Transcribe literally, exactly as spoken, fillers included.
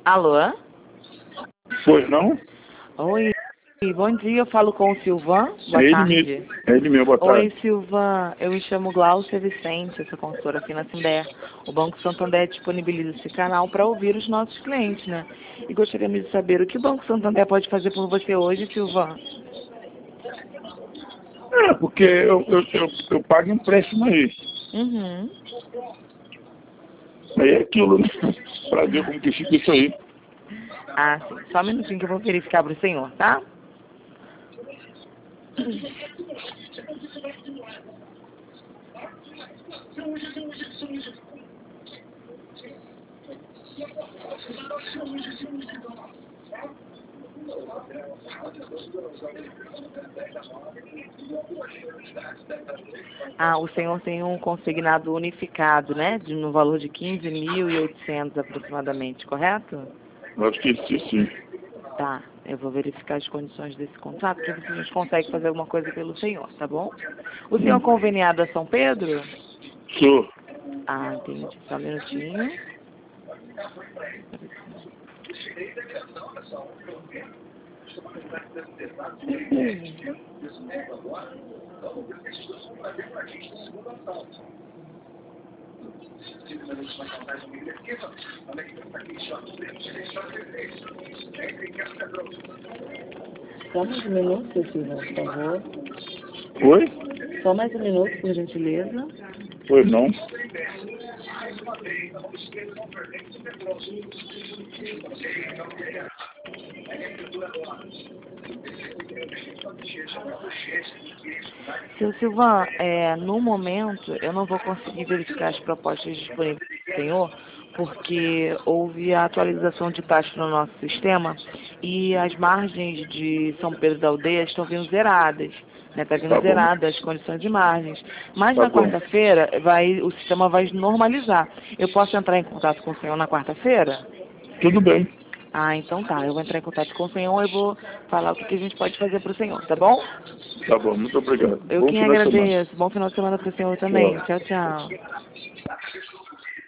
Alô? Pois não? Oi, bom dia, eu falo com o Silvan. Boa É ele tarde. mesmo. É ele mesmo, boa Oi, tarde. Silvan, eu me chamo Glaucia Vicente, eu sou consultora aqui na Santander. O Banco Santander disponibiliza esse canal para ouvir os nossos clientes, né? E gostaríamos de saber o que o Banco Santander pode fazer por você hoje, Silvan. É, porque eu, eu, eu, eu pago empréstimo aí. Uhum. Aí é aquilo, né? Pra ver como que fica isso aí. Ah, sim. Só um minutinho que eu vou verificar para o senhor, tá? Ah, o senhor tem um consignado unificado, né? De, no valor de quinze mil e oitocentos aproximadamente, correto? Eu esqueci, sim. Tá, eu vou verificar as condições desse contrato para ver se a gente consegue fazer alguma coisa pelo senhor, tá bom? O senhor é Hum. conveniado a São Pedro? Sou. Ah, entendi. Só um minutinho. Só mais um minuto, seu Silvio, por favor. Oi? Só mais um minuto, por gentileza. Pois não. Seu Silvan, é, no momento eu não vou conseguir verificar as propostas disponíveis do senhor, porque houve a atualização de taxa no nosso sistema e as margens de São Pedro da Aldeia estão vindo zeradas. Né, tá vindo Tá bom. zeradas as condições de margens. Mas Tá na bom. quarta-feira vai, o sistema vai normalizar. Eu posso entrar em contato com o senhor na quarta-feira? Tudo bem. Ah, então tá. Eu vou entrar em contato com o senhor e vou falar o que, que a gente pode fazer para o senhor, tá bom? Tá bom, muito obrigado. Eu Bom quem final de semana. agradeço. Bom final de semana para o senhor também. Tchau. Tchau, tchau.